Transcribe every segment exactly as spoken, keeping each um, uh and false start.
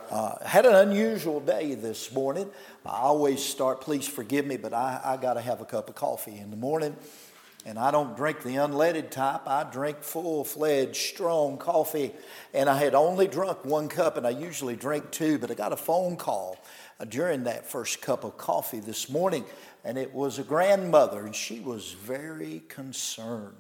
Uh, had an unusual day this morning. I always start, please forgive me, but I, I got to have a cup of coffee in the morning. And I don't drink the unleaded type. I drink full-fledged, strong coffee. And I had only drunk one cup, and I usually drink two. But I got a phone call uh, during that first cup of coffee this morning. And it was a grandmother, and she was very concerned.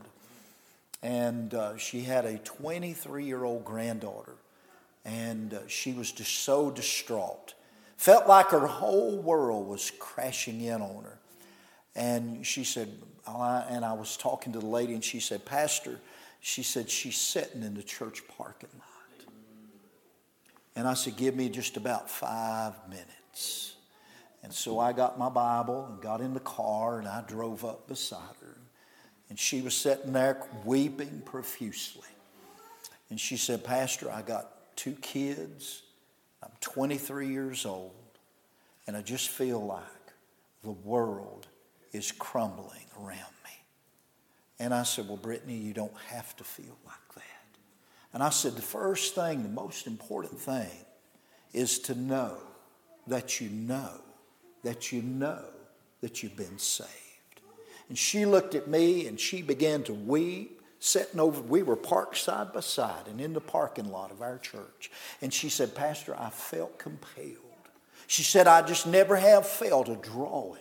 And uh, she had a twenty-three-year-old granddaughter. And uh, she was just so distraught. Felt like her whole world was crashing in on her. And she said, and I was talking to the lady, and she said, Pastor, she said, she's sitting in the church parking lot. And I said, give me just about five minutes. And so I got my Bible and got in the car, and I drove up beside her. And she was sitting there weeping profusely. And she said, Pastor, I got two kids. I'm twenty-three years old. And I just feel like the world is crumbling around me. And I said, well, Brittany, you don't have to feel like that. And I said, the first thing, the most important thing is to know that you know, that you know that you've been saved. And she looked at me and she began to weep. Sitting over, we were parked side by side and in the parking lot of our church. And she said, Pastor, I felt compelled. She said, I just never have felt a drawing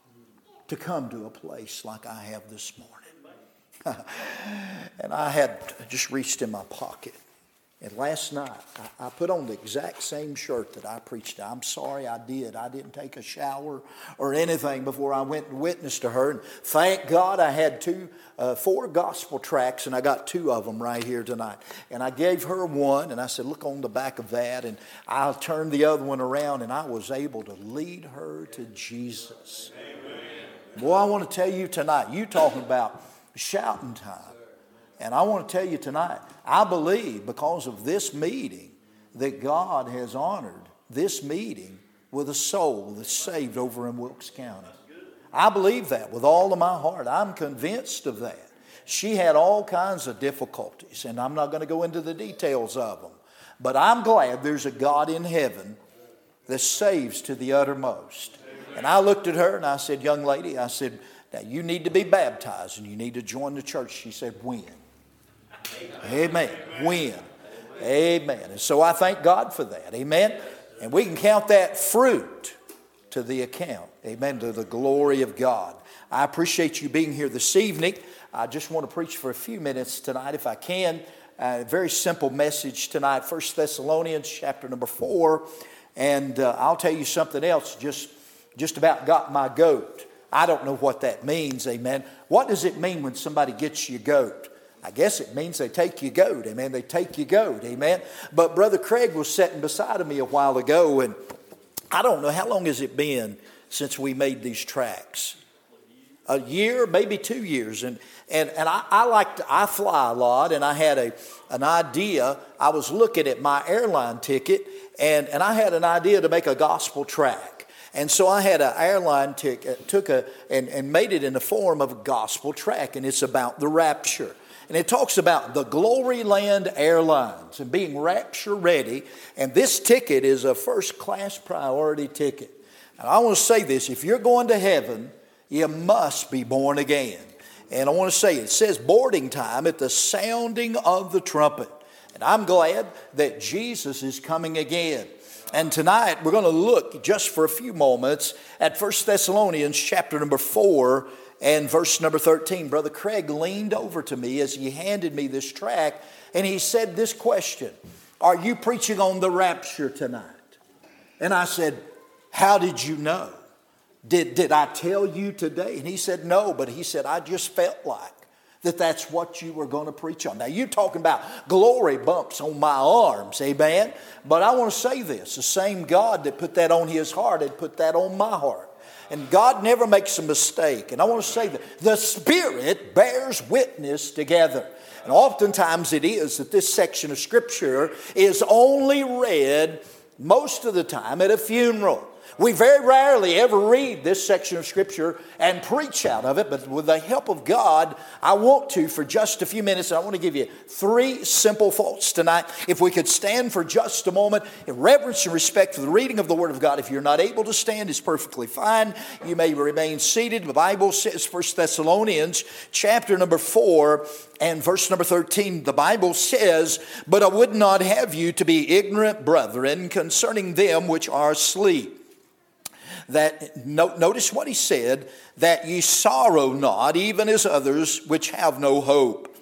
to come to a place like I have this morning. And I had just reached in my pocket. And last night, I, I put on the exact same shirt that I preached. I'm sorry I did. I didn't take a shower or anything before I went and witnessed to her. And thank God I had two, uh, four gospel tracts, and I got two of them right here tonight. And I gave her one, and I said, look on the back of that. And I turned the other one around, and I was able to lead her to Jesus. Amen. Boy, I want to tell you tonight, you talking about shouting time. And I want to tell you tonight, I believe because of this meeting that God has honored this meeting with a soul that's saved over in Wilkes County. I believe that with all of my heart. I'm convinced of that. She had all kinds of difficulties, and I'm not going to go into the details of them. But I'm glad there's a God in heaven that saves to the uttermost. And I looked at her and I said, young lady, I said, now you need to be baptized and you need to join the church. She said, when? Amen. When? Amen. And so I thank God for that. Amen. And we can count that fruit to the account. Amen. To the glory of God. I appreciate you being here this evening. I just want to preach for a few minutes tonight if I can. A very simple message tonight. First Thessalonians chapter number four. And uh, I'll tell you something else. Just, just about got my goat. I don't know what that means. Amen. What does it mean when somebody gets your goat? I guess it means they take your goat. Amen. They take your goat. Amen. But Brother Craig was sitting beside of me a while ago, and I don't know, how long has it been since we made these tracks? A year, maybe two years. And and, and I, I like to, I fly a lot, and I had a an idea. I was looking at my airline ticket, and, and I had an idea to make a gospel track. And so I had an airline ticket, took a and, and made it in the form of a gospel track, and it's about the rapture. And it talks about the Glory Land Airlines and being rapture ready. And this ticket is a first class priority ticket. And I want to say this, if you're going to heaven, you must be born again. And I want to say, it says boarding time at the sounding of the trumpet. And I'm glad that Jesus is coming again. And tonight we're going to look just for a few moments at First Thessalonians chapter number four. And verse number thirteen, Brother Craig leaned over to me as he handed me this tract, and he said this question, are you preaching on the rapture tonight? And I said, how did you know? Did, did I tell you today? And he said, no, but he said, I just felt like that that's what you were going to preach on. Now, you're talking about glory bumps on my arms, amen? But I want to say this, the same God that put that on his heart had put that on my heart. And God never makes a mistake. And I want to say that the Spirit bears witness together. And oftentimes it is that this section of Scripture is only read most of the time at a funeral. We very rarely ever read this section of Scripture and preach out of it, but with the help of God, I want to for just a few minutes. I want to give you three simple thoughts tonight. If we could stand for just a moment in reverence and respect for the reading of the Word of God. If you're not able to stand, it's perfectly fine. You may remain seated. The Bible says, First Thessalonians chapter number four and verse number thirteen, the Bible says, "But I would not have you to be ignorant, brethren, concerning them which are asleep." That, no, notice what he said, "that ye sorrow not, even as others which have no hope."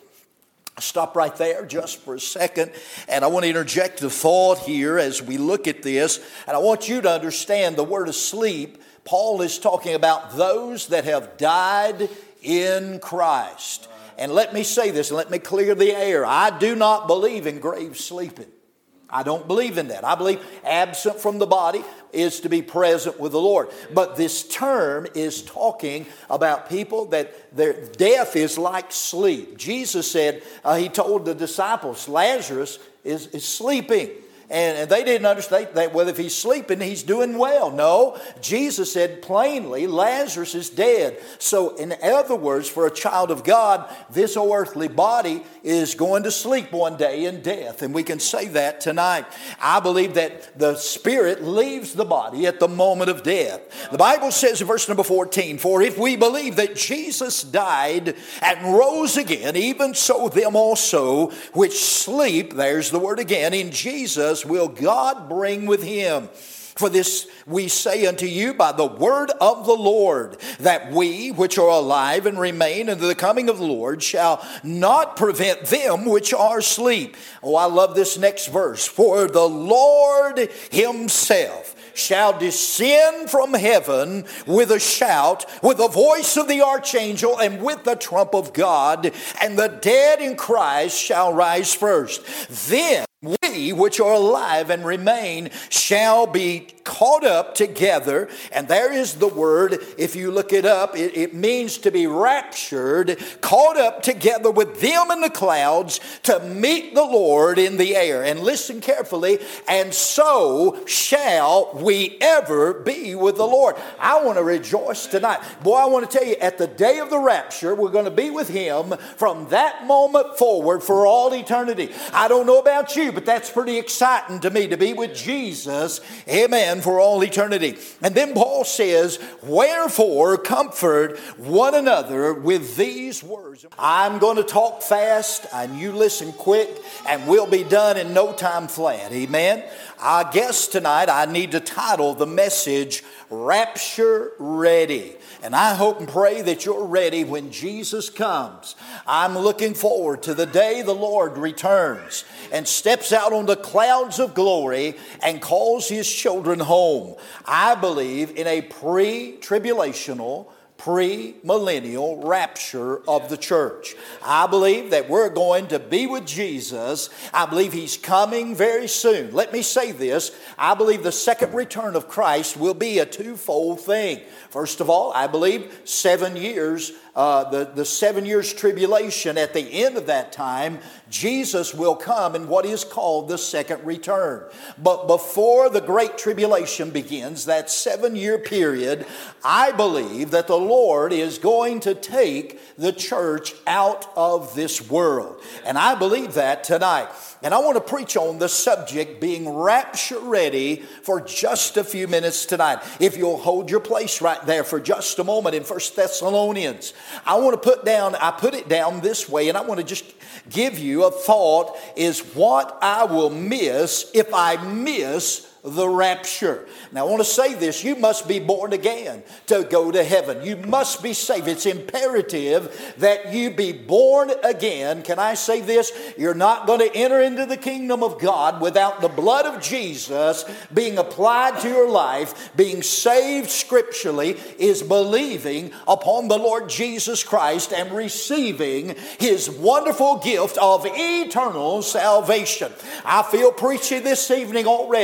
Stop right there just for a second, and I want to interject a thought here as we look at this, and I want you to understand the word asleep. Paul is talking about those that have died in Christ. And let me say this, and let me clear the air. I do not believe in grave sleeping. I don't believe in that. I believe absent from the body is to be present with the Lord. But this term is talking about people that their death is like sleep. Jesus said, uh, he told the disciples, Lazarus is, is sleeping. And, and they didn't understand that, well, if he's sleeping, he's doing well. No, Jesus said plainly, Lazarus is dead. So in other words, for a child of God, this earthly body is going to sleep one day in death. And we can say that tonight. I believe that the spirit leaves the body at the moment of death. The Bible says in verse number fourteen, "For if we believe that Jesus died and rose again, even so them also which sleep," there's the word again, "in Jesus will God bring with him. For this we say unto you by the word of the Lord, that we which are alive and remain unto the coming of the Lord shall not prevent them which are asleep." Oh, I love this next verse. "For the Lord himself shall descend from heaven with a shout, with the voice of the archangel, and with the trump of God, and the dead in Christ shall rise first. Then we which are alive and remain shall be caught up together." And there is the word, if you look it up, it, it means to be raptured, caught up together with them in the clouds to meet the Lord in the air. And listen carefully, "and so shall we ever be with the Lord." I want to rejoice tonight. Boy, I want to tell you, at the day of the rapture, we're going to be with him from that moment forward for all eternity. I don't know about you, but that's pretty exciting to me to be with Jesus, amen, for all eternity. And then Paul says, "Wherefore comfort one another with these words." I'm going to talk fast and you listen quick, and we'll be done in no time flat, amen. I guess tonight I need to title the message, "Rapture Ready." And I hope and pray that you're ready when Jesus comes. I'm looking forward to the day the Lord returns and steps out on the clouds of glory and calls his children home. I believe in a pre-tribulational, pre-millennial rapture of the church. I believe that we're going to be with Jesus. I believe he's coming very soon. Let me say this. I believe the second return of Christ will be a twofold thing. First of all, I believe seven years, uh, the, the seven years tribulation, at the end of that time, Jesus will come in what is called the second return. But before the great tribulation begins, that seven-year period, I believe that the Lord is going to take the church out of this world. And I believe that tonight. And I want to preach on the subject being rapture ready for just a few minutes tonight. If you'll hold your place right there for just a moment in First Thessalonians. I want to put down, I put it down this way, and I want to just give you a thought, is what I will miss if I miss the rapture. Now I want to say this, you must be born again to go to heaven. You must be saved. It's imperative that you be born again. Can I say this? You're not going to enter into the kingdom of God without the blood of Jesus being applied to your life. Being saved scripturally is believing upon the Lord Jesus Christ and receiving his wonderful gift of eternal salvation. I feel preachy this evening already.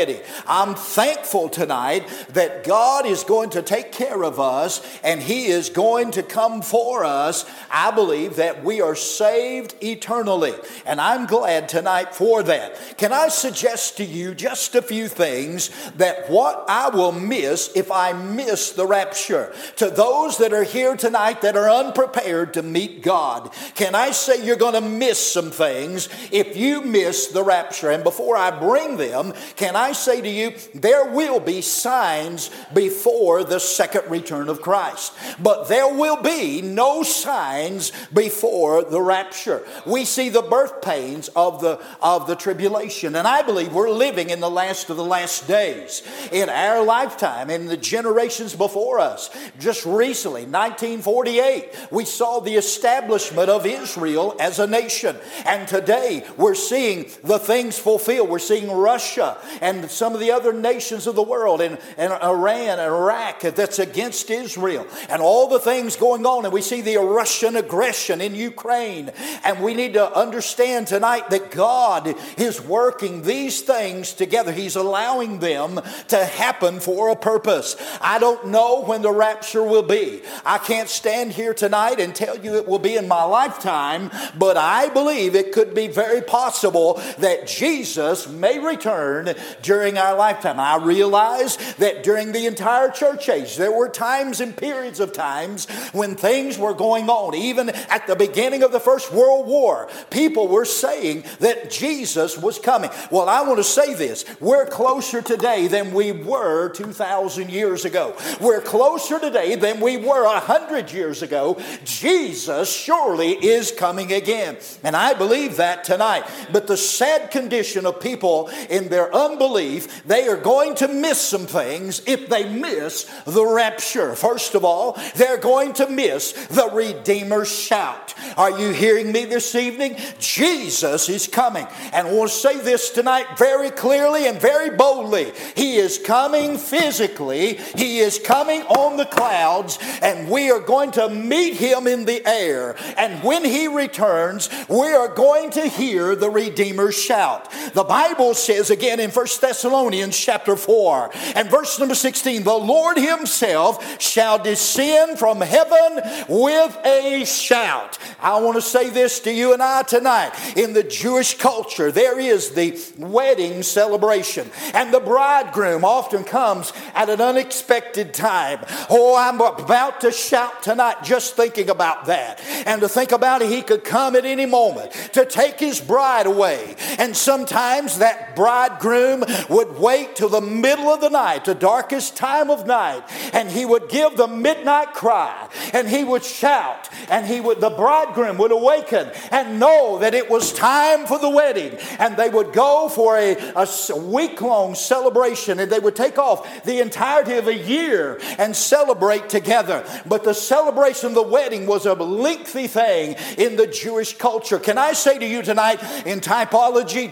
I'm thankful tonight that God is going to take care of us and He is going to come for us. I believe that we are saved eternally, and I'm glad tonight for that. Can I suggest to you just a few things that what I will miss if I miss the rapture? To those that are here tonight that are unprepared to meet God, can I say you're going to miss some things if you miss the rapture? And before I bring them, can I say to you, there will be signs before the second return of Christ, but there will be no signs before the rapture. We see the birth pains of the of the tribulation, and I believe we're living in the last of the last days in our lifetime, in the generations before us. Just recently, nineteen forty-eight, we saw the establishment of Israel as a nation, and today we're seeing the things fulfilled. We're seeing Russia and some of the other nations of the world, and, and Iran, Iraq, that's against Israel, and all the things going on, and we see the Russian aggression in Ukraine, and we need to understand tonight that God is working these things together. He's allowing them to happen for a purpose. I don't know when the rapture will be. I can't stand here tonight and tell you it will be in my lifetime, but I believe it could be very possible that Jesus may return during our lifetime. I realize that during the entire church age, there were times and periods of times when things were going on. Even at the beginning of the First World War, people were saying that Jesus was coming. Well, I want to say this. We're closer today than we were two thousand years ago. We're closer today than we were one hundred years ago. Jesus surely is coming again. And I believe that tonight. But the sad condition of people in their unbelief, they are going to miss some things if they miss the rapture. First of all, they're going to miss the Redeemer's shout. Are you hearing me this evening? Jesus is coming. And I want to say this tonight very clearly and very boldly. He is coming physically. He is coming on the clouds, and we are going to meet Him in the air. And when He returns, we are going to hear the Redeemer's shout. The Bible says again in First Thessalonians chapter four and verse number sixteen, the Lord Himself shall descend from heaven with a shout. I want to say this to you and I tonight. In the Jewish culture, there is the wedding celebration, and the bridegroom often comes at an unexpected time. Oh, I'm about to shout tonight just thinking about that. And to think about it, he could come at any moment to take his bride away. And sometimes that bridegroom would wait till the middle of the night, the darkest time of night, and he would give the midnight cry, and he would shout, and he would the bridegroom would awaken and know that it was time for the wedding. And they would go for a, a week-long celebration, and they would take off the entirety of a year and celebrate together. But the celebration of the wedding was a lengthy thing in the Jewish culture. Can I say to you tonight, in typology,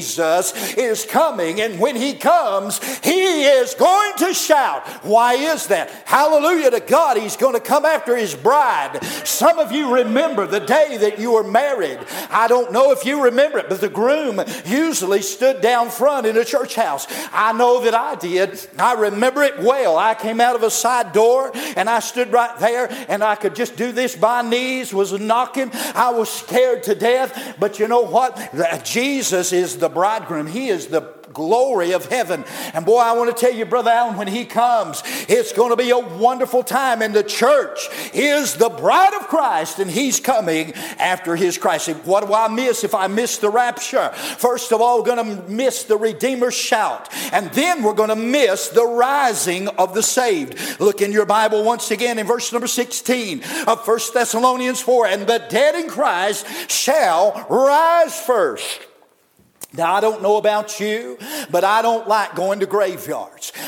Jesus is coming, and when He comes, He is going to shout. Why is that? Hallelujah to God. He's going to come after His bride. Some of you remember the day that you were married. I don't know if you remember it, but the groom usually stood down front in a church house. I know that I did. I remember it well. I came out of a side door, and I stood right there, and I could just do this. My knees was knocking. I was scared to death. But you know what? Jesus is the bridegroom. He is the glory of heaven. And boy, I want to tell you, Brother Allen, when He comes, it's going to be a wonderful time. And the church is the bride of Christ, and He's coming after His Christ. What do I miss if I miss the rapture? First of all, we're going to miss the Redeemer's shout. And then we're going to miss the rising of the saved. Look in your Bible once again in verse number sixteen of First Thessalonians four. And the dead in Christ shall rise first. Now, I don't know about you, but I don't like going to graveyards.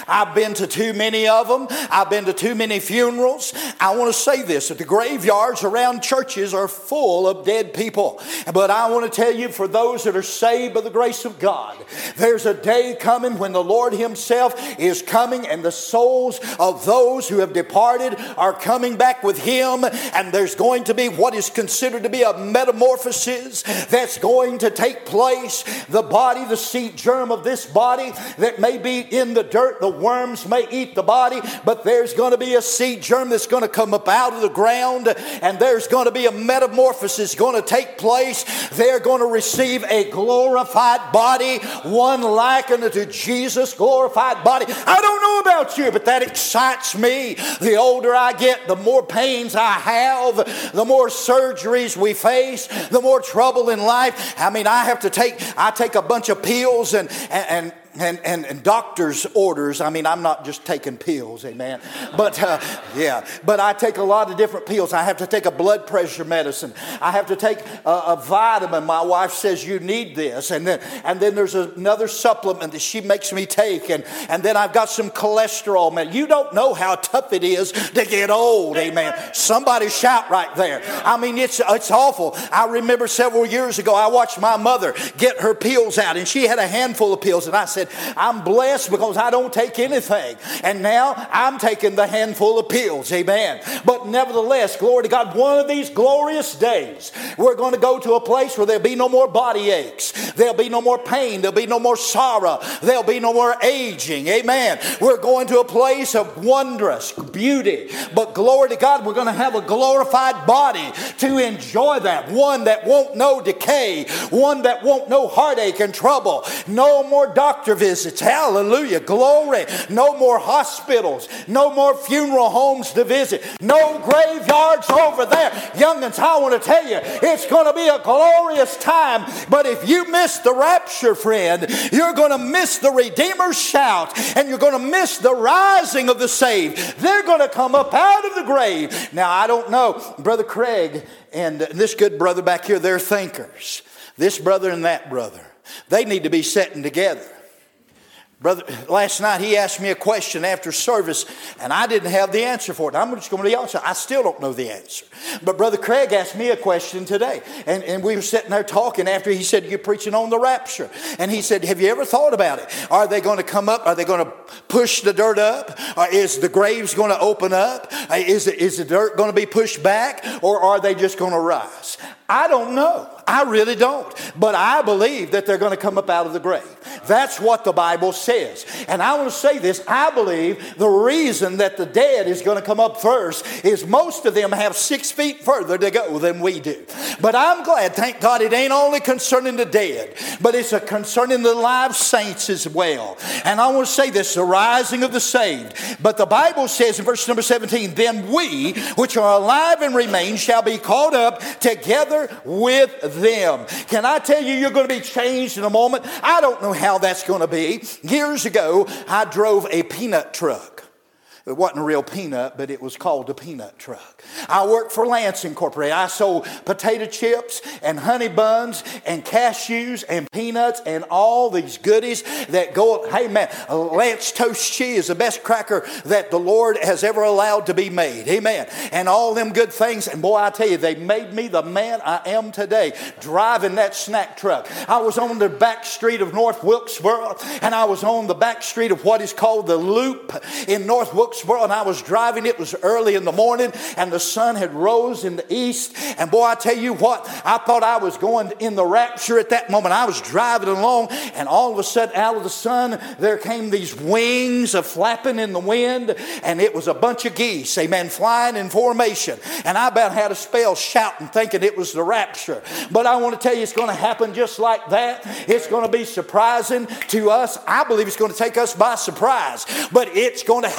I've been to too many of them. I've been to too many funerals. I want to say this, that the graveyards around churches are full of dead people. But I want to tell you, for those that are saved by the grace of God, there's a day coming when the Lord himself is coming, and the souls of those who have departed are coming back with him, and there's going to be what is considered to be a metamorphosis that's going to take place. The body, the seed germ of this body that may be in the dirt, the worms may eat the body, but there's going to be a seed germ that's going to come up out of the ground, and there's going to be a metamorphosis going to take place. They're going to receive a glorified body, one likened unto Jesus' glorified body. I don't know about you, but that excites me. The older I get, the more pains I have, the more surgeries we face, the more trouble in life. I mean, I have to take, I take a bunch of pills and, and, and, and, and doctor's orders. I mean, I'm not just taking pills, amen. But, uh, yeah, but I take a lot of different pills. I have to take a blood pressure medicine. I have to take a, a vitamin. My wife says you need this. And then, and then there's another supplement that she makes me take. And, and then I've got some cholesterol medicine. You don't know how tough it is to get old, amen. Somebody shout right there. I mean, it's, it's awful. I remember several years ago, I watched my mother get her pills out, and she had a handful of pills. And I said, I'm blessed because I don't take anything. And now I'm taking the handful of pills. Amen. But nevertheless, glory to God, one of these glorious days, we're going to go to a place where there'll be no more body aches. There'll be no more pain. There'll be no more sorrow. There'll be no more aging. Amen. We're going to a place of wondrous beauty. But glory to God, we're going to have a glorified body to enjoy that. One that won't know decay. One that won't know heartache and trouble. No more doctor visits. Hallelujah. Glory. No more hospitals. No more funeral homes to visit. No graveyards over there. Youngins, I want to tell you, it's going to be a glorious time. But if you miss the rapture, friend, you're going to miss the Redeemer's shout, and you're going to miss the rising of the saved. They're going to come up out of the grave. Now, I don't know. Brother Craig and this good brother back here, they're thinkers. This brother and that brother. They need to be sitting together. Brother, last night he asked me a question after service, and I didn't have the answer for it. I'm just going to be honest, I still don't know the answer. But Brother Craig asked me a question today, and, and we were sitting there talking after he said, you're preaching on the rapture. And he said, have you ever thought about it? Are they going to come up? Are they going to push the dirt up? Or is the graves going to open up? Is, it, is the dirt going to be pushed back? Or are they just going to rise? I don't know. I really don't. But I believe that they're going to come up out of the grave. That's what the Bible says. And I want to say this. I believe the reason that the dead is going to come up first is most of them have six feet further to go than we do. But I'm glad, thank God, it ain't only concerning the dead, but it's a concerning the live saints as well. And I want to say this, the rising of the saved. But the Bible says in verse number seventeen, then we, which are alive and remain, shall be caught up together with them. Can I tell you, you're going to be changed in a moment? I don't know how that's going to be. Years ago, I drove a peanut truck. It wasn't a real peanut, but it was called a peanut truck. I worked for Lance Incorporated. I sold potato chips and honey buns and cashews and peanuts and all these goodies that go, hey man, Lance Toast Cheese is the best cracker that the Lord has ever allowed to be made. Amen. And all them good things. And boy, I tell you, they made me the man I am today, driving that snack truck. I was on the back street of North Wilkesboro, and I was on the back street of what is called the Loop in North Wilkesboro. And I was driving. It was early in the morning, and the sun had rose in the east. And boy, I tell you what, I thought I was going in the rapture at that moment. I was driving along, and all of a sudden, out of the sun, there came these wings of flapping in the wind, and it was a bunch of geese, amen, flying in formation. And I about had a spell shouting, thinking it was the rapture. But I want to tell you, it's going to happen just like that. It's going to be surprising to us. I believe it's going to take us by surprise. But it's going to, I hope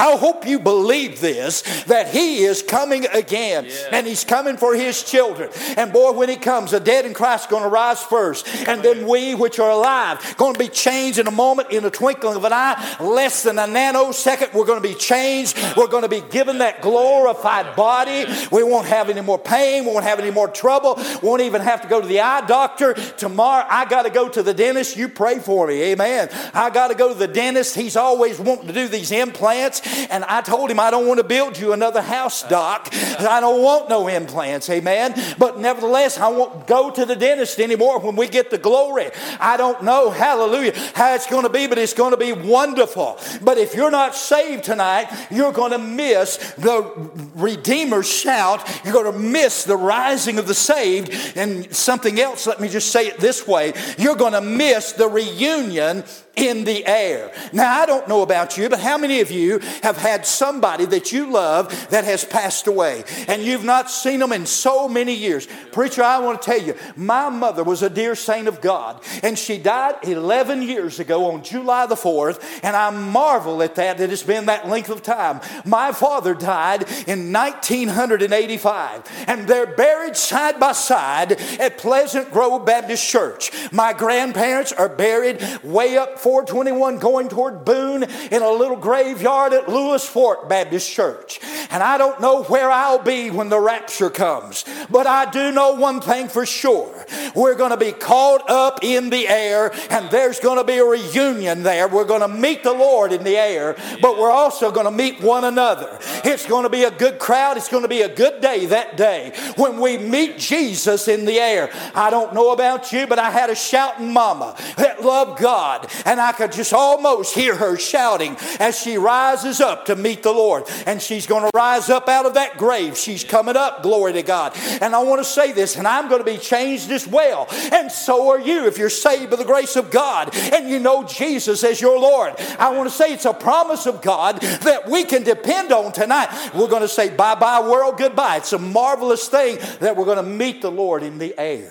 you believe this, that He is coming again. Yeah. And He's coming for His children. And boy, when He comes, the dead in Christ are going to rise first. And then we which are alive, going to be changed in a moment, in a twinkling of an eye, less than a nanosecond. We're going to be changed. We're going to be given that glorified body. We won't have any more pain. We won't have any more trouble. We won't even have to go to the eye doctor. Tomorrow, I got to go to the dentist. You pray for me. Amen. I got to go to the dentist. He's always wanting to do these implants. And I told him, I don't want to build you another house, doc. I don't want no implants. Amen. But nevertheless, I won't go to the dentist anymore when we get to glory. I don't know, hallelujah, how it's going to be, but it's going to be wonderful. But if you're not saved tonight, you're going to miss the Redeemer's shout. You're going to miss the rising of the saved. And something else, let me just say it this way. You're going to miss the reunion in the air. Now, I don't know about you, but how many of you have had somebody that you love that has passed away and you've not seen them in so many years? Preacher, I want to tell you, my mother was a dear saint of God, and she died eleven years ago on July the fourth, and I marvel at that, that it's been that length of time. My father died in nineteen eighty-five, and they're buried side by side at Pleasant Grove Baptist Church. My grandparents are buried way up four twenty-one going toward Boone in a little graveyard at Lewis Fork Baptist Church. And I don't know where I'll be when the rapture comes, but I do know one thing for sure. We're going to be caught up in the air, and there's going to be a reunion there. We're going to meet the Lord in the air, but we're also going to meet one another. It's going to be a good crowd. It's going to be a good day that day when we meet Jesus in the air. I don't know about you, but I had a shouting mama that loved God, and I could just almost hear her shouting as she rises up to meet the Lord. And she's going to rise up out of that grave. She's coming up, glory to God. And I want to say this, and I'm going to be changed as well. And so are you if you're saved by the grace of God and you know Jesus as your Lord. I want to say it's a promise of God that we can depend on tonight. We're going to say bye-bye world, goodbye. It's a marvelous thing that we're going to meet the Lord in the air.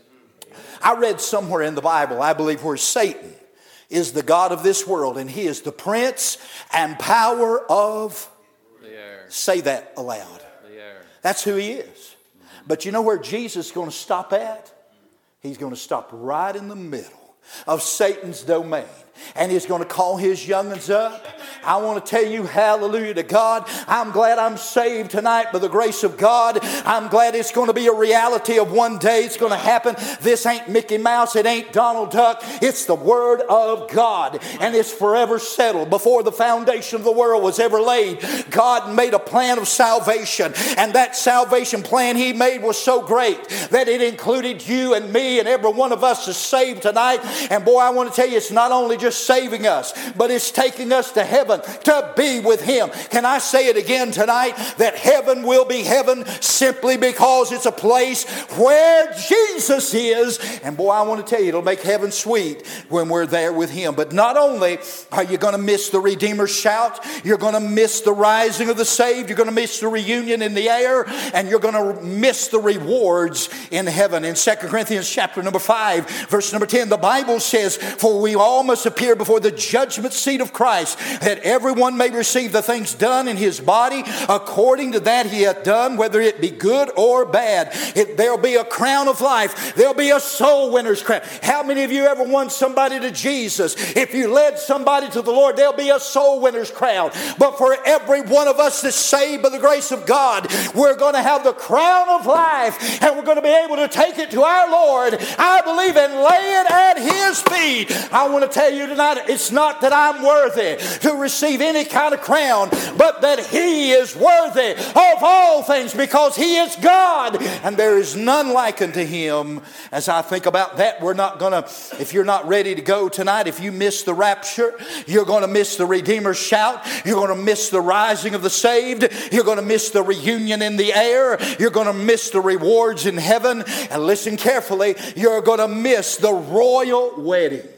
I read somewhere in the Bible, I believe, where Satan is the god of this world, and he is the prince and power of the air. Say that aloud. The air. That's who he is. But you know where Jesus is going to stop at? He's going to stop right in the middle of Satan's domain. And he's going to call his young'uns up. I want to tell you, hallelujah to God. I'm glad I'm saved tonight by the grace of God. I'm glad it's going to be a reality of one day. It's going to happen. This ain't Mickey Mouse. It ain't Donald Duck. It's the Word of God. And it's forever settled. Before the foundation of the world was ever laid, God made a plan of salvation. And that salvation plan He made was so great that it included you and me, and every one of us is saved tonight. And boy, I want to tell you, it's not only just saving us, but it's taking us to heaven to be with Him. Can I say it again tonight? That heaven will be heaven simply because it's a place where Jesus is. And boy, I want to tell you, it'll make heaven sweet when we're there with Him. But not only are you going to miss the Redeemer's shout, you're going to miss the rising of the saved, you're going to miss the reunion in the air, and you're going to miss the rewards in heaven. In Second Corinthians chapter number five, verse number ten, the Bible says, "For we all must appear before the judgment seat of Christ, that everyone may receive the things done in his body according to that he hath done, whether it be good or bad." It, there'll be a crown of life. There'll be a soul winner's crown. How many of you ever won somebody to Jesus? If you led somebody to the Lord, there'll be a soul winner's crown. But for every one of us that's saved by the grace of God, we're going to have the crown of life, and we're going to be able to take it to our Lord, I believe, and lay it at His feet. I want to tell you tonight, it's not that I'm worthy to receive any kind of crown, but that He is worthy of all things, because He is God and there is none like unto Him. As I think about that, we're not going to, if you're not ready to go tonight, if you miss the rapture, you're going to miss the Redeemer's shout, you're going to miss the rising of the saved, you're going to miss the reunion in the air, you're going to miss the rewards in heaven, and listen carefully, you're going to miss the royal wedding.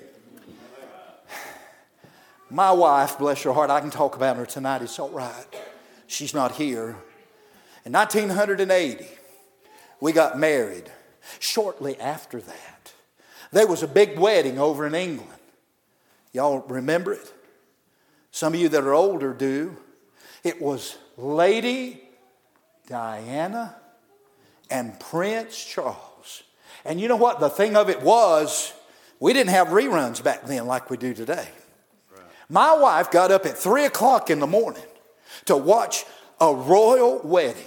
My wife, bless her heart, I can talk about her tonight. It's all right. She's not here. In nineteen eighty, we got married. Shortly after that, there was a big wedding over in England. Y'all remember it? Some of you that are older do. It was Lady Diana and Prince Charles. And you know what? The thing of it was, we didn't have reruns back then like we do today. Right. My wife got up at three o'clock in the morning to watch a royal wedding.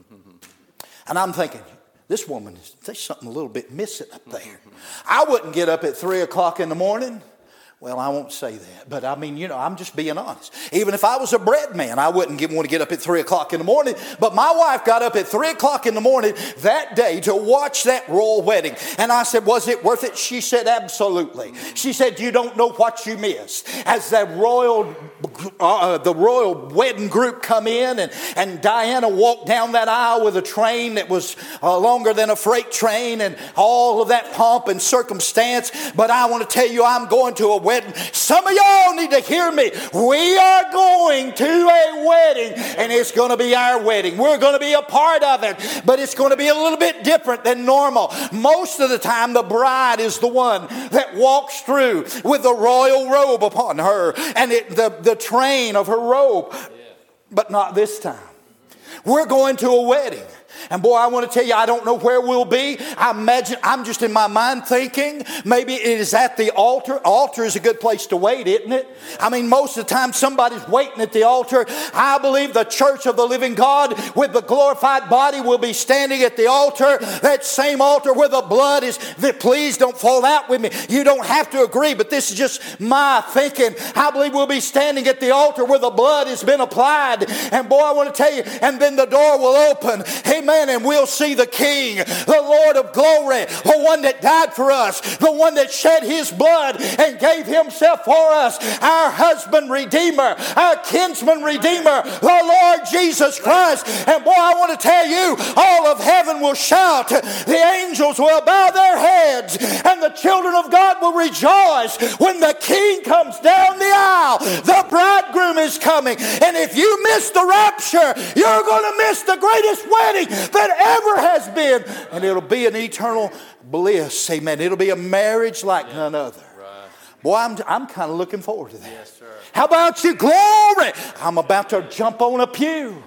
And I'm thinking, this woman, there's something a little bit missing up there. I wouldn't get up at three o'clock in the morning. Well, I won't say that, but I mean, you know, I'm just being honest. Even if I was a bread man, I wouldn't get, want to get up at three o'clock in the morning. But my wife got up at three o'clock in the morning that day to watch that royal wedding. And I said, was it worth it? She said, absolutely. She said, you don't know what you missed. As that royal, uh, the royal wedding group come in, and, and Diana walked down that aisle with a train that was uh, longer than a freight train, and all of that pomp and circumstance. But I want to tell you, I'm going to a wedding. Some of y'all need to hear me. We are going to a wedding, and it's going to be our wedding. We're going to be a part of it, but it's going to be a little bit different than normal. Most of the time, the bride is the one that walks through with the royal robe upon her and it, the, the train of her robe, but not this time. We're going to a wedding. And boy, I want to tell you, I don't know where we'll be. I imagine, I'm just in my mind thinking, maybe it is at the altar. Altar is a good place to wait, isn't it? I mean, most of the time somebody's waiting at the altar. I believe the church of the living God with the glorified body will be standing at the altar. That same altar where the blood is. Please don't fall out with me. You don't have to agree, but this is just my thinking. I believe we'll be standing at the altar where the blood has been applied. And boy, I want to tell you, and then the door will open. Amen. And we'll see the King, the Lord of glory, the one that died for us, the one that shed his blood and gave himself for us, our husband redeemer, our kinsman redeemer, the Lord Jesus Christ. And boy, I want to tell you, all of heaven will shout, the angels will bow their heads, and the children of God will rejoice when the King comes down the aisle. The bridegroom is coming, and if you miss the rapture, you're going to miss the greatest wedding that ever has been. And it'll be an eternal bliss. Amen. It'll be a marriage like yeah. none other. Right. Boy, I'm, I'm kind of looking forward to that. Yes, sir. How about you? Glory. I'm about to jump on a pew.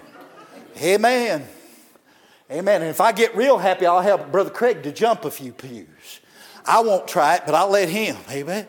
Amen. Amen. And if I get real happy, I'll help Brother Craig to jump a few pews. I won't try it, but I'll let him. Amen.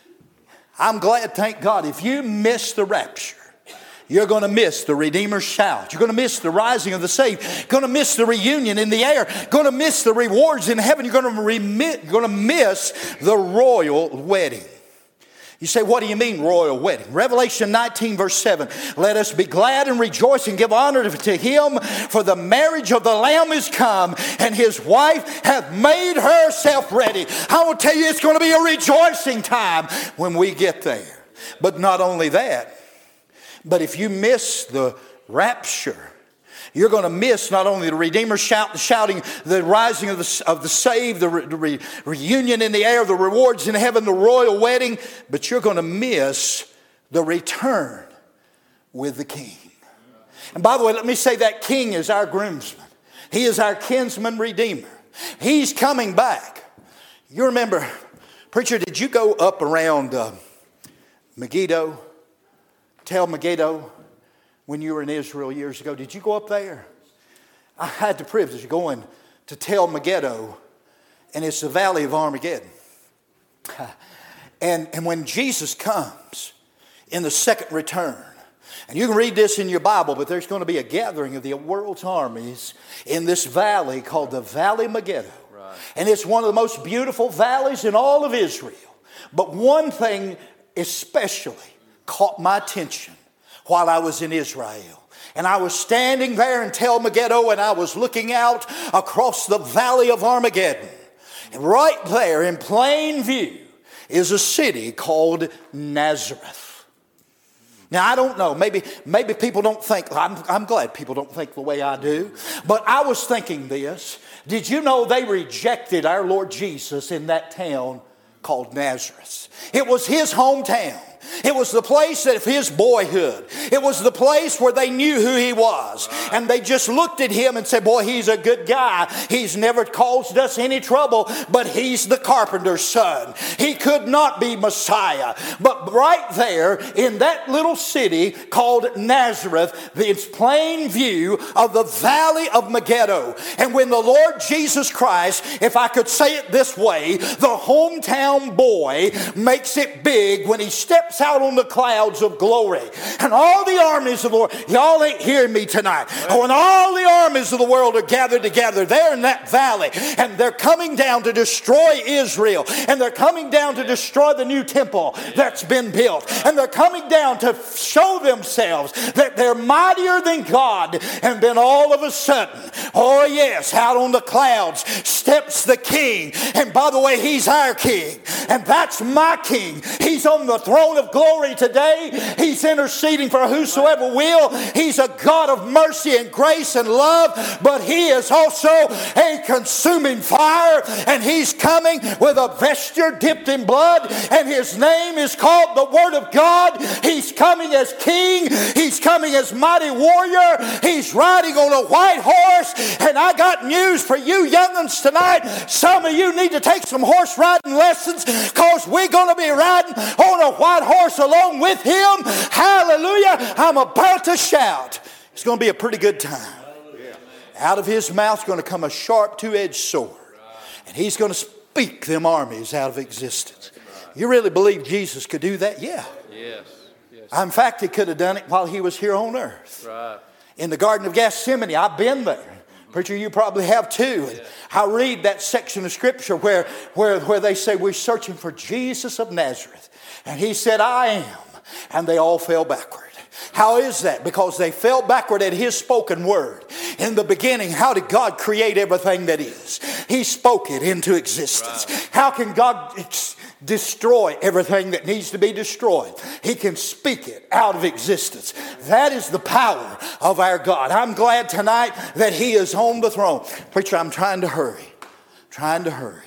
I'm glad, thank God, if you miss the rapture, you're going to miss the Redeemer's shout. You're going to miss the rising of the saved. You're going to miss the reunion in the air. You're going to miss the rewards in heaven. You're going to, remit, you're going to miss the royal wedding. You say, what do you mean royal wedding? Revelation nineteen verse seven. Let us be glad and rejoice and give honor to him, for the marriage of the Lamb is come, and his wife hath made herself ready. I will tell you, it's going to be a rejoicing time when we get there. But not only that, but if you miss the rapture, you're going to miss not only the Redeemer shout, shouting, the rising of the, of the saved, the re, re, reunion in the air, the rewards in heaven, the royal wedding, but you're going to miss the return with the King. And by the way, let me say that King is our groomsman. He is our kinsman redeemer. He's coming back. You remember, preacher, did you go up around uh, Megiddo? Tel Megiddo, when you were in Israel years ago. Did you go up there? I had the privilege of going to Tel Megiddo, and it's the valley of Armageddon. And, and when Jesus comes in the second return, and you can read this in your Bible, but there's going to be a gathering of the world's armies in this valley called the Valley of Megiddo. Right. And it's one of the most beautiful valleys in all of Israel. But one thing especially caught my attention while I was in Israel. And I was standing there in Tel Megiddo, and I was looking out across the valley of Armageddon. And right there in plain view is a city called Nazareth. Now, I don't know. Maybe, maybe people don't think, I'm, I'm glad people don't think the way I do. But I was thinking this. Did you know they rejected our Lord Jesus in that town called Nazareth? It was his hometown. It was the place of his boyhood. It was the place where they knew who he was. And they just looked at him and said, boy, he's a good guy. He's never caused us any trouble, but he's the carpenter's son. He could not be Messiah. But right there in that little city called Nazareth, it's plain view of the valley of Megiddo. And when the Lord Jesus Christ, if I could say it this way, the hometown boy makes it big when he steps out on the clouds of glory. And all the armies of the world, y'all ain't hearing me tonight. When all the armies of the world are gathered together there in that valley, and they're coming down to destroy Israel, and they're coming down to destroy the new temple that's been built, and they're coming down to show themselves that they're mightier than God. And then all of a sudden, oh yes, out on the clouds steps the King. And by the way, he's our King, and that's my King. He's on the throne of glory today. He's interceding for whosoever will. He's a God of mercy and grace and love, but he is also a consuming fire, and he's coming with a vesture dipped in blood, and his name is called the Word of God. He's coming as King. He's coming as mighty warrior. He's riding on a white horse. And I got news for you young'uns tonight. Some of you need to take some horse riding lessons, because we're going to be riding on a white horse along with him. Hallelujah. I'm about to shout. It's going to be a pretty good time. Out of his mouth is going to come a sharp two-edged sword, and he's going to speak them armies out of existence. You really believe Jesus could do that? Yeah. Yes. Yes. In fact, he could have done it while he was here on earth. Right. In the Garden of Gethsemane, I've been there. Preacher, you probably have too. And I read that section of Scripture where, where, where they say we're searching for Jesus of Nazareth. And he said, I am. And they all fell backward. How is that? Because they fell backward at his spoken word. In the beginning, how did God create everything that is? He spoke it into existence. Right. How can God ex- destroy everything that needs to be destroyed? He can speak it out of existence. That is the power of our God. I'm glad tonight that he is on the throne. Preacher, I'm trying to hurry. Trying to hurry.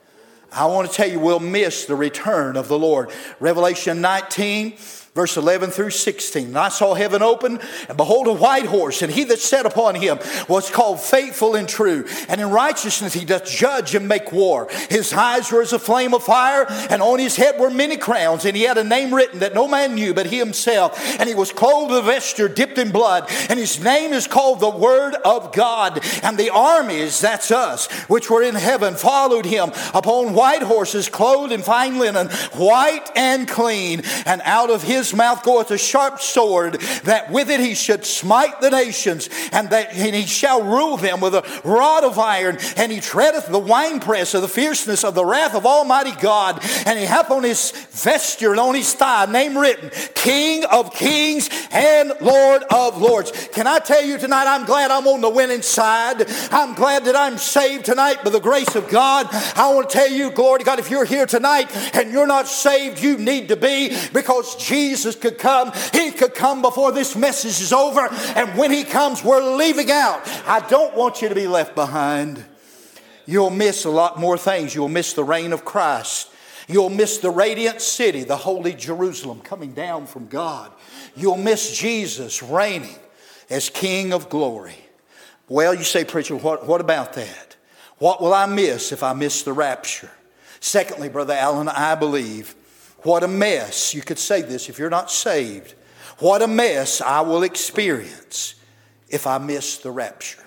I want to tell you, we'll miss the return of the Lord. Revelation nineteen, verse eleven through sixteen. And I saw heaven open, and behold a white horse, and he that sat upon him was called Faithful and True. And in righteousness he doth judge and make war. His eyes were as a flame of fire, and on his head were many crowns. And he had a name written that no man knew but he himself. And he was clothed with a vesture dipped in blood. And his name is called the Word of God. And the armies, that's us, which were in heaven, followed him upon white horses, clothed in fine linen, white and clean. And out of his mouth goeth a sharp sword, that with it he should smite the nations, and that and he shall rule them with a rod of iron. And he treadeth the winepress of the fierceness of the wrath of Almighty God. And he hath on his vesture and on his thigh a name written, King of Kings and Lord of Lords. Can I tell you tonight, I'm glad I'm on the winning side. I'm glad that I'm saved tonight by the grace of God. I want to tell you, glory to God, if you're here tonight and you're not saved, you need to be, because Jesus could come. He could come before this message is over. And when he comes, we're leaving out. I don't want you to be left behind. You'll miss a lot more things. You'll miss the reign of Christ. You'll miss the radiant city, the holy Jerusalem coming down from God. You'll miss Jesus reigning as King of glory. Well, you say, preacher, what, what about that? What will I miss if I miss the rapture? Secondly, Brother Allen, I believe, what a mess, you could say this if you're not saved, what a mess I will experience if I miss the rapture.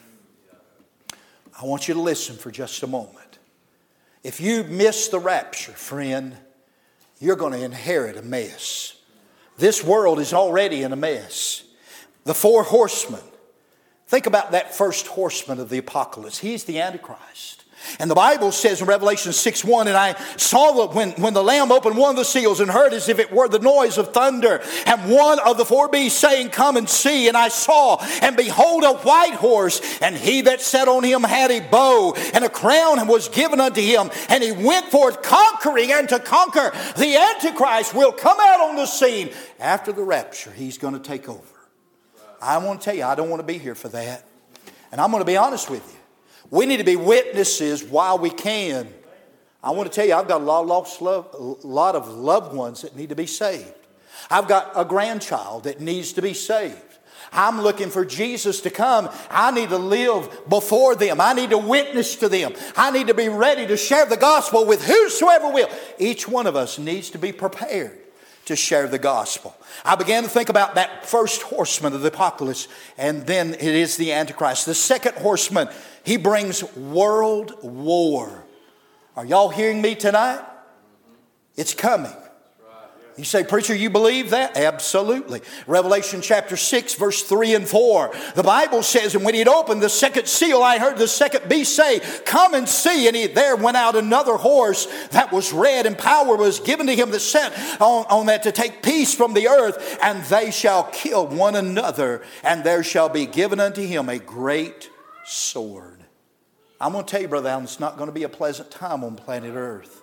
I want you to listen for just a moment. If you miss the rapture, friend, you're going to inherit a mess. This world is already in a mess. The four horsemen. Think about that first horseman of the apocalypse. He's the Antichrist. And the Bible says in Revelation six one, and I saw that when, when the Lamb opened one of the seals, and heard as if it were the noise of thunder, and one of the four beasts saying, Come and see. And I saw, and behold, a white horse, and he that sat on him had a bow, and a crown was given unto him, and he went forth conquering and to conquer. The Antichrist will come out on the scene. After the rapture, he's going to take over. I want to tell you, I don't want to be here for that. And I'm going to be honest with you. We need to be witnesses while we can. I want to tell you, I've got a lot of, lost love, a lot of loved ones that need to be saved. I've got a grandchild that needs to be saved. I'm looking for Jesus to come. I need to live before them. I need to witness to them. I need to be ready to share the gospel with whosoever will. Each one of us needs to be prepared to share the gospel. I began to think about that first horseman of the apocalypse, and then it is the Antichrist. The second horseman, he brings world war. Are y'all hearing me tonight? It's coming. You say, preacher, you believe that? Absolutely. Revelation chapter six, verse three and four. The Bible says, and when he had opened the second seal, I heard the second beast say, come and see. And he, there went out another horse that was red, and power was given to him that sat on, on that to take peace from the earth. And they shall kill one another, and there shall be given unto him a great sword. I'm going to tell you, Brother Allen, it's not going to be a pleasant time on planet Earth.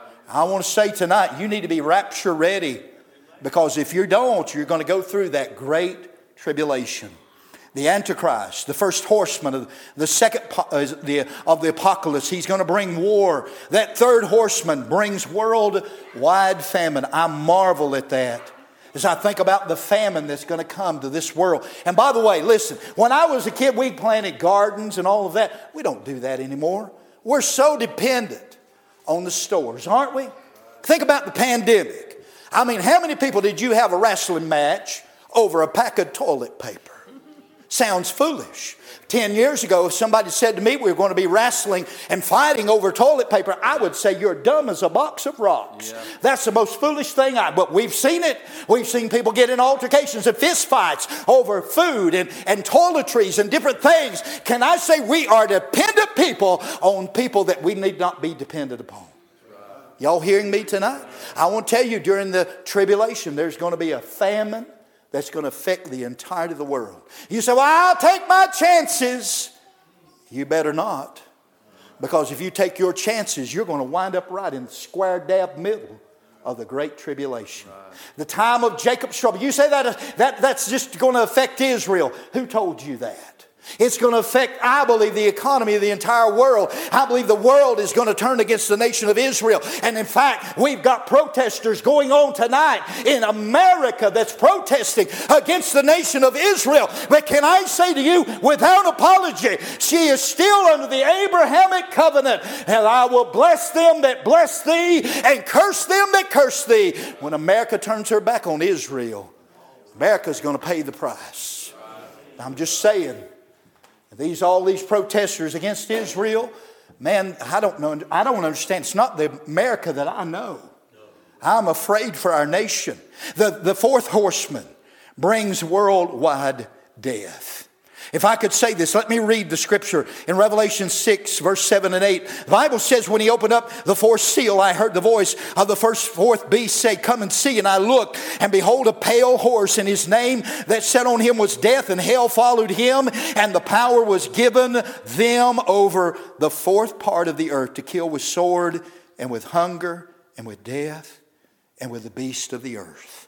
I want to say tonight, you need to be rapture ready, because if you don't, you're going to go through that great tribulation. The Antichrist, the first horseman of the second of the apocalypse, he's going to bring war. That third horseman brings worldwide famine. I marvel at that as I think about the famine that's going to come to this world. And by the way, listen, when I was a kid, we planted gardens and all of that. We don't do that anymore. We're so dependent on the stores, aren't we? Think about the pandemic. I mean, how many people did you have a wrestling match over a pack of toilet paper? Sounds foolish. Ten years ago, if somebody said to me we were going to be wrestling and fighting over toilet paper, I would say you're dumb as a box of rocks. Yeah. That's the most foolish thing I, but we've seen it. We've seen people get in altercations and fist fights over food and, and toiletries and different things. Can I say we are dependent people on people that we need not be dependent upon? Y'all hearing me tonight? I want to tell you, during the tribulation, there's going to be a famine that's going to affect the entirety of the world. You say, well, I'll take my chances. You better not. Because if you take your chances, you're going to wind up right in the square dab middle of the great tribulation. Right. The time of Jacob's trouble. You say that, that that's just going to affect Israel. Who told you that? It's going to affect, I believe, the economy of the entire world. I believe the world is going to turn against the nation of Israel. And in fact, we've got protesters going on tonight in America that's protesting against the nation of Israel. But can I say to you, without apology, she is still under the Abrahamic covenant. And I will bless them that bless thee and curse them that curse thee. When America turns her back on Israel, America's going to pay the price. I'm just saying. These all these protesters against Israel, man, I don't know. I don't understand. It's not the America that I know. I'm afraid for our nation. The, the fourth horseman brings worldwide death. If I could say this, let me read the scripture in Revelation six, verse seven and eight. The Bible says, when he opened up the fourth seal, I heard the voice of the first fourth beast say, come and see. And I looked, and behold, a pale horse, and his name that sat on him was Death, and hell followed him, and the power was given them over the fourth part of the earth to kill with sword, and with hunger, and with death, and with the beast of the earth.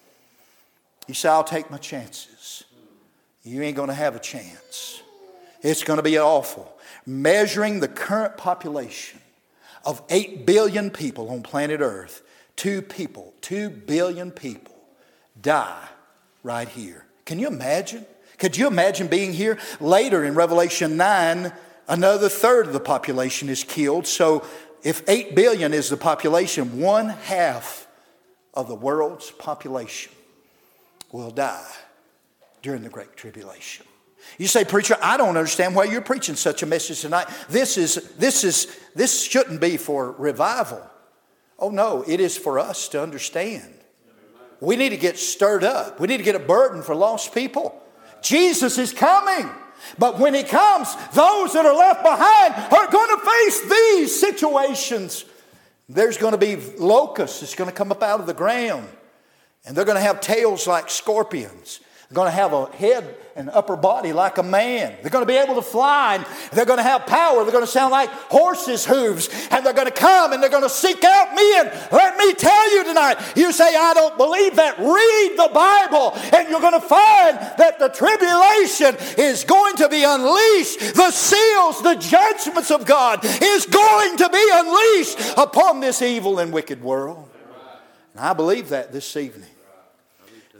You say, I'll take my chances. You ain't going to have a chance. It's going to be awful. Measuring the current population of eight billion people on planet Earth, two people, two billion people die right here. Can you imagine? Could you imagine being here? Later in Revelation nine, another third of the population is killed. So if eight billion is the population, one half of the world's population will die during the Great Tribulation. You say, preacher, I don't understand why you're preaching such a message tonight. This is this is this shouldn't be for revival. Oh no, it is for us to understand. We need to get stirred up. We need to get a burden for lost people. Jesus is coming. But when he comes, those that are left behind are going to face these situations. There's going to be locusts that's going to come up out of the ground. And they're going to have tails like scorpions. They're going to have a head and upper body like a man. They're going to be able to fly, and they're going to have power. They're going to sound like horses' hooves. And they're going to come and they're going to seek out me. And let me tell you tonight, you say, I don't believe that. Read the Bible and you're going to find that the tribulation is going to be unleashed. The seals, the judgments of God is going to be unleashed upon this evil and wicked world. And I believe that this evening.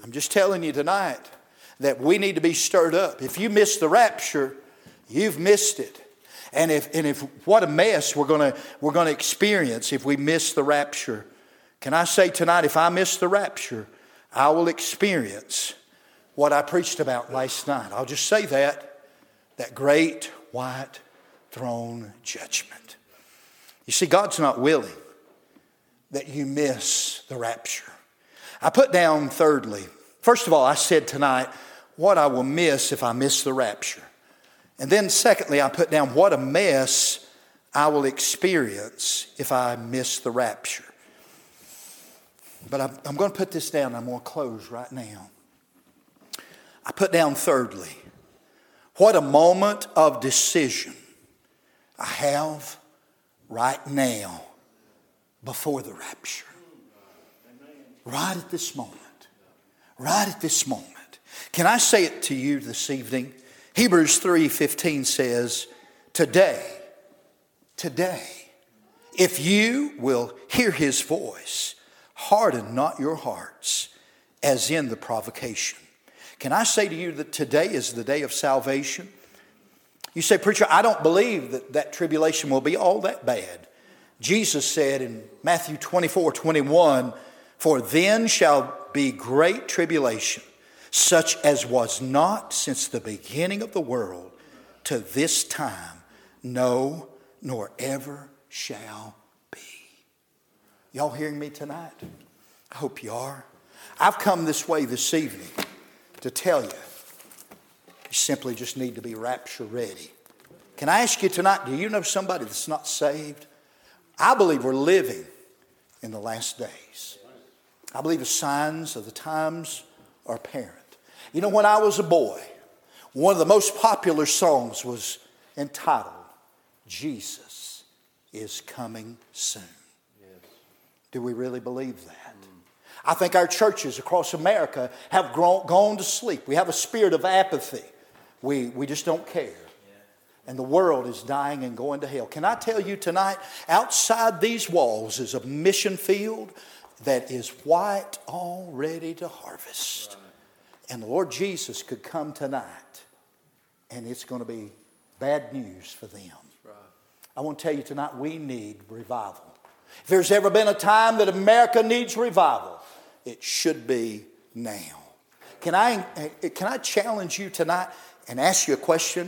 I'm just telling you tonight that we need to be stirred up. If you miss the rapture, you've missed it. And if and if what a mess we're gonna we're gonna experience if we miss the rapture. Can I say tonight, if I miss the rapture, I will experience what I preached about last night. I'll just say that, that great white throne judgment. You see, God's not willing that you miss the rapture. I put down thirdly, first of all, I said tonight, what I will miss if I miss the rapture. And then secondly, I put down what a mess I will experience if I miss the rapture. But I'm, I'm going to put this down. I'm going to close right now. I put down thirdly, what a moment of decision I have right now before the rapture. Right at this moment. Right at this moment. Can I say it to you this evening? Hebrews three fifteen says, today, today, if you will hear His voice, harden not your hearts as in the provocation. Can I say to you that today is the day of salvation? You say, preacher, I don't believe that that tribulation will be all that bad. Jesus said in Matthew twenty-four twenty-one, for then shall be great tribulation, such as was not since the beginning of the world to this time, no, nor ever shall be. Y'all hearing me tonight? I hope you are. I've come this way this evening to tell you, you simply just need to be rapture ready. Can I ask you tonight, do you know somebody that's not saved? I believe we're living in the last days. I believe the signs of the times are apparent. You know, when I was a boy, one of the most popular songs was entitled, Jesus is Coming Soon. Yes. Do we really believe that? Mm. I think our churches across America have grown, gone to sleep. We have a spirit of apathy. We, we just don't care. Yeah. And the world is dying and going to hell. Can I tell you tonight, outside these walls is a mission field that is white, all ready to harvest. Right. And the Lord Jesus could come tonight, and it's going to be bad news for them. Right. I want to tell you tonight, we need revival. If there's ever been a time that America needs revival, it should be now. Can I, can I challenge you tonight and ask you a question?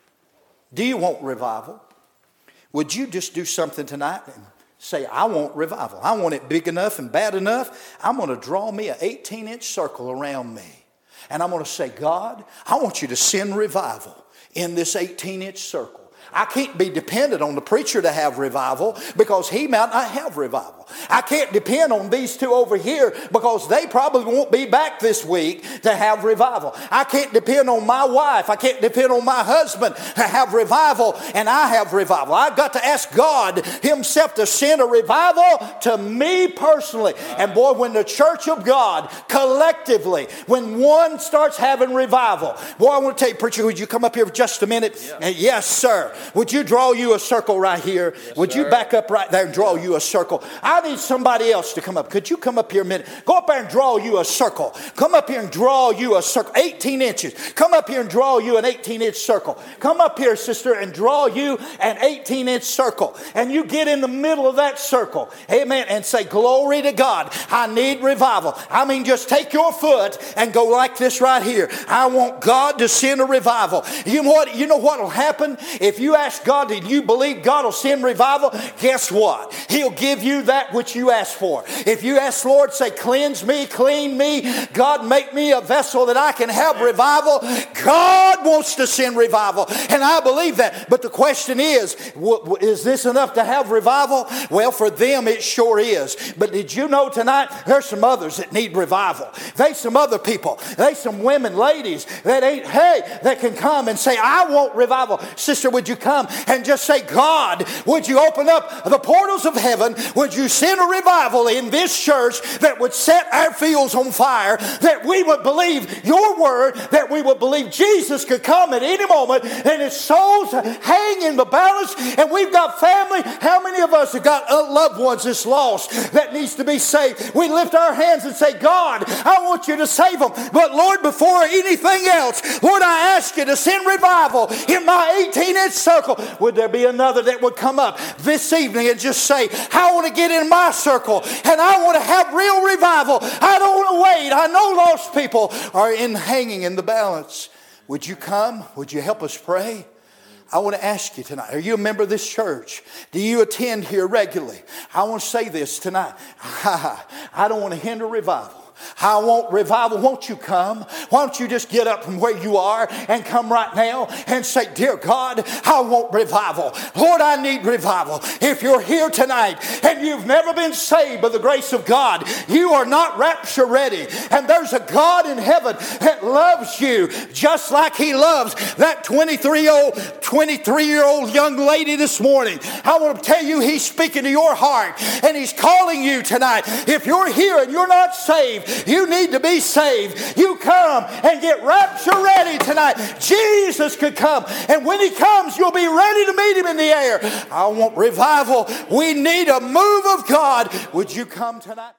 Do you want revival? Would you just do something tonight and say, I want revival. I want it big enough and bad enough. I'm going to draw me an eighteen inch circle around me. And I'm going to say, God, I want you to send revival in this eighteen inch circle. I can't be dependent on the preacher to have revival because he might not have revival. I can't depend on these two over here because they probably won't be back this week to have revival. I can't depend on my wife. I can't depend on my husband to have revival, and I have revival. I've got to ask God Himself to send a revival to me personally. And boy, when the church of God collectively, when one starts having revival, boy, I want to tell you, preacher, would you come up here for just a minute? Yeah. And yes, sir. Would you draw you a circle right here? Yes, would you sir. Back up right there and draw you a circle? I need somebody else to come up. Could you come up here a minute? Go up there and draw you a circle. Come up here and draw you a circle. eighteen inches. Come up here and draw you an eighteen inch circle. Come up here, sister, and draw you an eighteen inch circle. And you get in the middle of that circle. Amen. And say, glory to God. I need revival. I mean, just take your foot and go like this right here. I want God to send a revival. You know what? You know what will happen? If you ask God, and you believe God will send revival, guess what? He'll give you that which you ask for. If you ask Lord, say, cleanse me, clean me, God, make me a vessel that I can have revival. God wants to send revival, and I believe that. But the question is, is this enough to have revival? Well, for them it sure is. But did you know tonight there's some others that need revival? There's some other people. There's some women, ladies that ain't, hey, that can come and say, I want revival. Sister, would you come and just say, God, would you open up the portals of heaven? Would you send a revival in this church that would set our fields on fire, that we would believe your word, that we would believe Jesus could come at any moment, and his souls hang in the balance, and we've got family. How many of us have got loved ones that's lost, that needs to be saved? We lift our hands and say, God, I want you to save them. But Lord, before anything else, Lord, I ask you to send revival in my eighteen-inch circle. Would there be another that would come up this evening and just say, I want to get in my circle and I want to have real revival. I don't want to wait. I know lost people are in hanging in the balance. Would you come? Would you help us pray? I want to ask you tonight, are you a member of this church? Do you attend here regularly? I want to say this tonight. I don't want to hinder revival. I want revival. Won't you come? Why don't you just get up from where you are and come right now and say, dear God, I want revival. Lord, I need revival. If you're here tonight and you've never been saved by the grace of God, you are not rapture ready. And there's a God in heaven that loves you just like he loves that twenty-three-year-old twenty-three-year-old young lady this morning. I want to tell you, he's speaking to your heart and he's calling you tonight. If you're here and you're not saved, you need to be saved. You come and get rapture ready tonight. Jesus could come, and when he comes, you'll be ready to meet him in the air. I want revival. We need a move of God. Would you come tonight?